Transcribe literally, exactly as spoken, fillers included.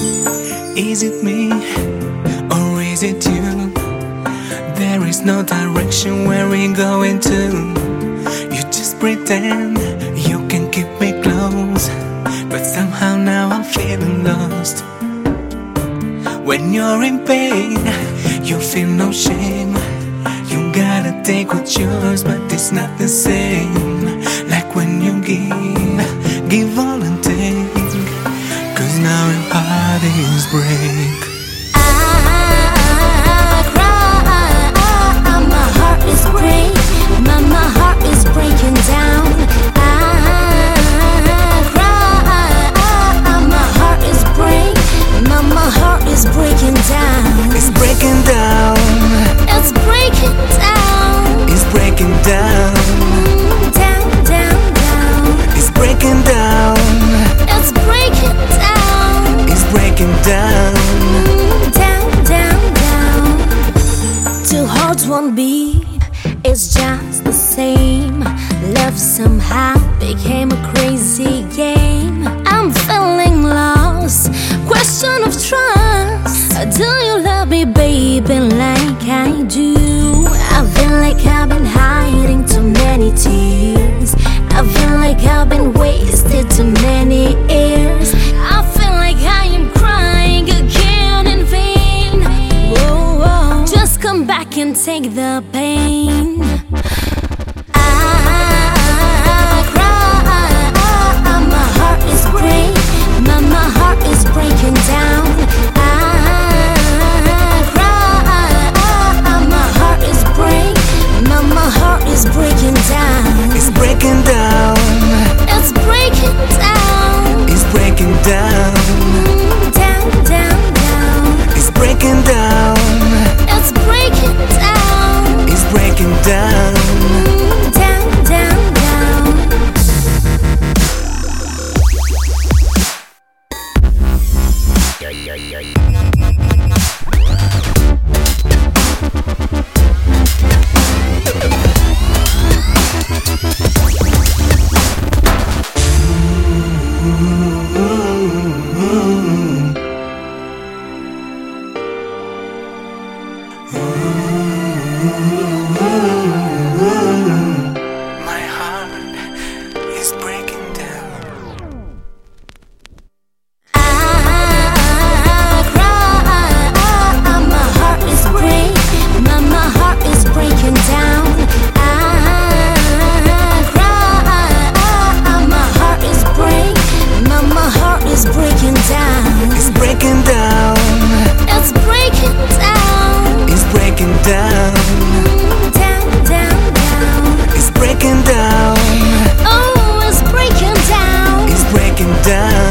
Is it me or is it you? There is no direction where we're going to. You just pretend you can keep me close, but somehow now I'm feeling lost. When you're in pain, you feel no shame. You gotta take what's yours, but it's not the same. Like when you give, give all and take. Cause now your heart is break. I cry, my heart is break. My, my heart is breaking down. I cry, my heart is break. My, my heart is breaking down. It's breaking down. It's breaking down. It's breaking down. Down, down, down. It's breaking down. It's breaking down. It's breaking down. Down, down, down. Two hearts, one beat. It's just the same. Love somehow became a crazy game. I'm feeling lost. Question of trust. Do you love me, baby, like I do? I feel like I've been hiding too many tears. I feel like I've been wasted too many years. I feel like I am crying again in vain. Whoa, whoa. Just come back and take the pain. I cry, my heart is break. My, my heart is breaking down. I cry, my heart is break. My, my heart is breaking down. It's breaking down. It's breaking down. It's breaking down. Down, down, down. It's breaking down. It's breaking down. It's breaking down. Down, down, down. My heart is breaking down. I cry, my heart is break. My, my heart is breaking down. I cry, my heart is break. My, my heart is breaking down. It's breaking down. It's breaking down. It's breaking down. Down, down, down. It's breaking down. Oh, it's breaking down. It's breaking down.